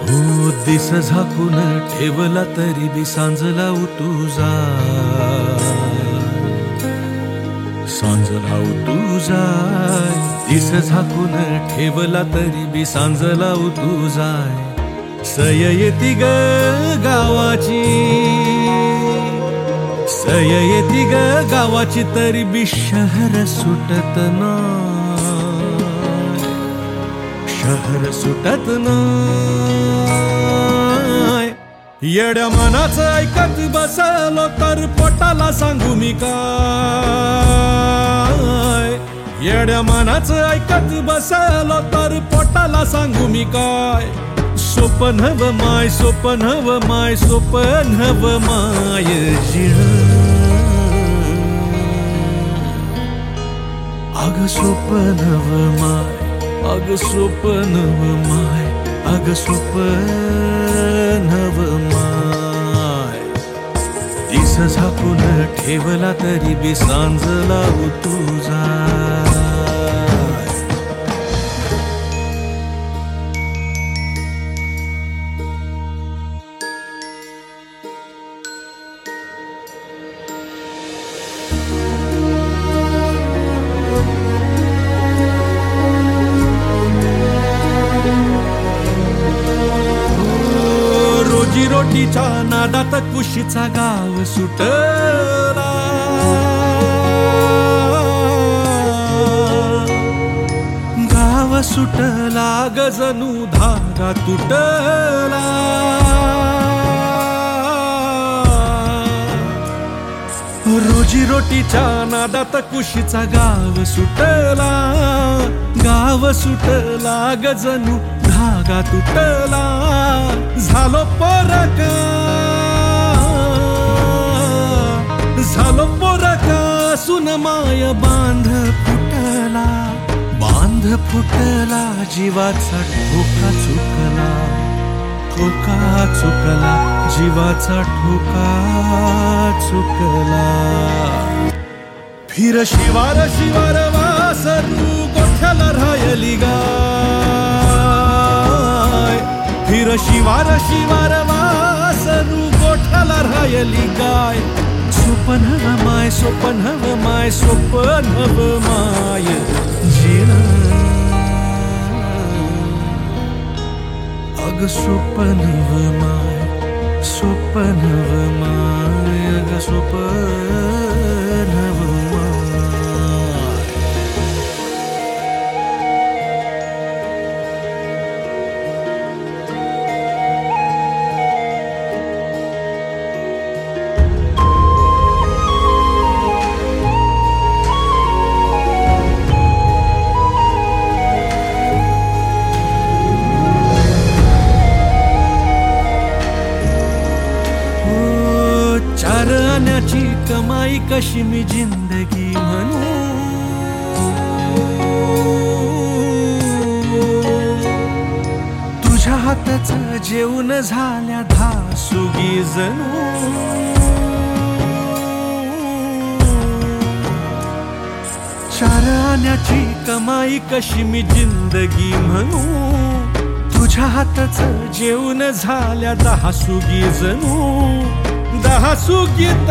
हो दिस झाकून ठेवला तरी बी सांजला तुझा, सांजला तुझा. दिस झाकून ठेवला तरी बी सांजला तुझा. सय येती ग गावाची, सय येती ग गावाची तरी बी शहर सुटत नाय, शहर सुटत नाय. येड्या मनाचं ऐकत बसलो तर पोटाला सांगू मी काय. येड्या मनाचं ऐकत बसलो तर पोटाला सांगू मी काय. सोपन हव माय, सोपन हव माय, सोपन हव माय जीण. अग सोपन हव माय, अग सोपन हव माय, अग सोपन हव माय. दिस झाकून ठेवला तरी बी सांजला तुझा. रोटीच्या नादात कुशीचा गाव सुटला. गाव सुटला गजनू धागा तुटला. रोजी रोटीच्या नादात कुशीचा गाव सुटला. गाव सुटला गजनू धागा तुटला. झालो पोरका, झालो पोरका सुन माय बांध फुटला. बांध फुटला जीवाचा ठोका चुकला, ठोका चुकला जीवाचा ठोका चुकला. फिर शिवार शिवार वासरू गोठ्याला राहिली गाय. फिर शिवार शिवार वासरू गोठ्याला राहिली गाय. सोपन हव माय, सोपन हव माय, सोपन हव माय जीण. अग सोपन हव माय, सोपन हव माय, अग सोपन हव माय. चार आण्याची कमाई कशी मी जिंदगी म्हणू. तुझ्या हाताचं जेवण झाल्या धासुगी जणू. चार आण्याची कमाई कशी मी जिंदगी म्हणू. तुझ्या हाताचं जेवण झाल्या धासुगी जणू. दहा सुगीत,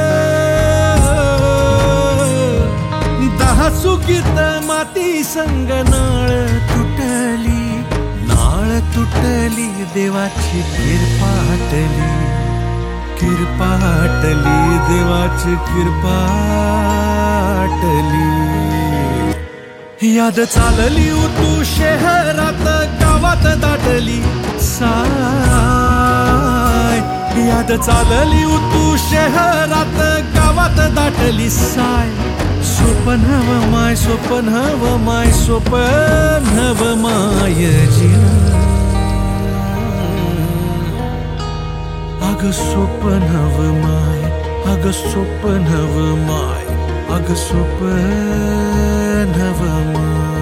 दहा सुगीत माती संग नाळ तुटली. नाळ तुटली देवाची किरपाटली, किरपाटली देवाची किरपाटली. याद चालली तू शहरात गावात दाटली साय. याद चालली तू शहरात गावात दाटली साय. सोपन हव माय, सोपन हव माय, सोपन हव माय जीण. अग सोपन हव माय, अग सोपन हव माय, अग सोपन हव माय.